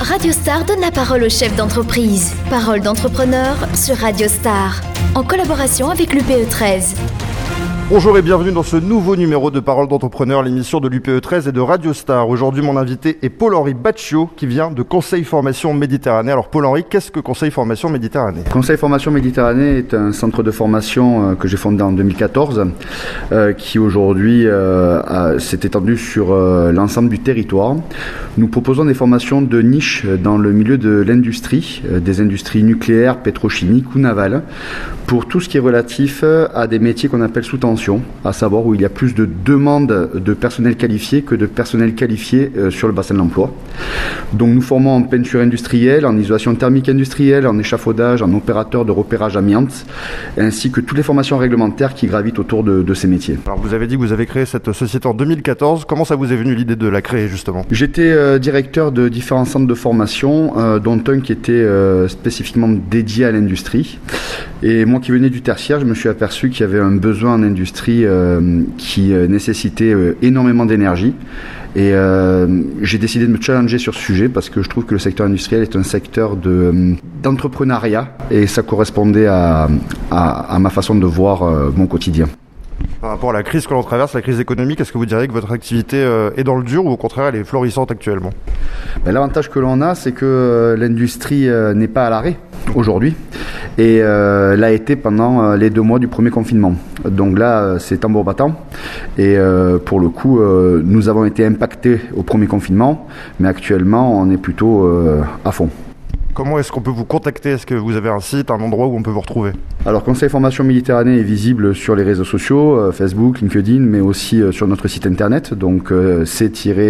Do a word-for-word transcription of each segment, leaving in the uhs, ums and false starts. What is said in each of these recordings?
Radio Star donne la parole aux chefs d'entreprise. Parole d'entrepreneur sur Radio Star, en collaboration avec l'U P E treize. Bonjour et bienvenue dans ce nouveau numéro de Parole d'entrepreneur, l'émission de l'U P E treize et de Radio Star. Aujourd'hui, mon invité est Paul-Henri Baccio qui vient de Conseil Formation Méditerranée. Alors Paul-Henri, qu'est-ce que Conseil Formation Méditerranée ? Conseil Formation Méditerranée est un centre de formation euh, que j'ai fondé en deux mille quatorze euh, qui aujourd'hui euh, a, s'est étendu sur euh, l'ensemble du territoire. Nous proposons des formations de niche dans le milieu de l'industrie, euh, des industries nucléaires, pétrochimiques ou navales, pour tout ce qui est relatif à des métiers qu'on appelle sous tension, à savoir où il y a plus de demandes de personnel qualifié que de personnel qualifié euh, sur le bassin de l'emploi. Donc nous formons en peinture industrielle, en isolation thermique industrielle, en échafaudage, en opérateur de repérage amiante, ainsi que toutes les formations réglementaires qui gravitent autour de, de ces métiers. Alors vous avez dit que vous avez créé cette société en deux mille quatorze. Comment ça vous est venu l'idée de la créer justement ? J'étais euh, directeur de différents centres de formation, euh, dont un qui était euh, spécifiquement dédié à l'industrie. Et moi qui venais du tertiaire, je me suis aperçu qu'il y avait un besoin en industrie euh, qui euh, nécessitait euh, énormément d'énergie. Et euh, j'ai décidé de me challenger sur ce sujet parce que je trouve que le secteur industriel est un secteur de, d'entrepreneuriat et ça correspondait à, à, à ma façon de voir euh, mon quotidien. Par rapport à la crise que l'on traverse, la crise économique, est-ce que vous diriez que votre activité euh, est dans le dur ou au contraire elle est florissante actuellement ? Ben, l'avantage que l'on a, c'est que euh, l'industrie euh, n'est pas à l'arrêt aujourd'hui et euh, l'a été pendant euh, les deux mois du premier confinement. Donc là, euh, c'est tambour battant et euh, pour le coup, euh, nous avons été impactés au premier confinement, mais actuellement, on est plutôt euh, à fond. Comment est-ce qu'on peut vous contacter ? Est-ce que vous avez un site, un endroit où on peut vous retrouver ? Alors, Conseil Formation Méditerranée est visible sur les réseaux sociaux, euh, Facebook, LinkedIn, mais aussi euh, sur notre site internet, donc euh, c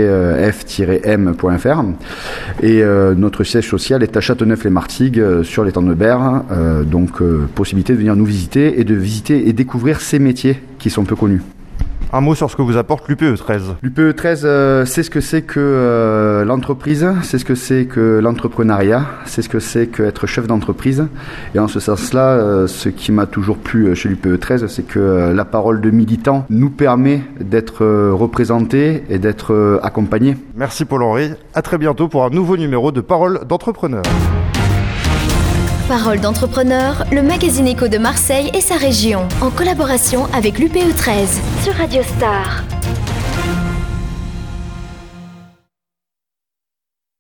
f m point f r. Et euh, notre siège social est à Châteauneuf-les-Martigues, euh, sur l'étang de Berre, euh, donc euh, possibilité de venir nous visiter et de visiter et découvrir ces métiers qui sont peu connus. Un mot sur ce que vous apporte l'U P E treize. L'U P E treize, euh, c'est ce que c'est que euh, l'entreprise, c'est ce que c'est que l'entrepreneuriat, c'est ce que c'est qu'être chef d'entreprise. Et en ce sens-là, euh, ce qui m'a toujours plu chez l'U P E treize, c'est que euh, la parole de militant nous permet d'être euh, représentés et d'être euh, accompagnés. Merci Paul-Henri. À très bientôt pour un nouveau numéro de Parole d'entrepreneur. Parole d'entrepreneur, le magazine éco de Marseille et sa région, en collaboration avec l'U P E treize sur Radio Star.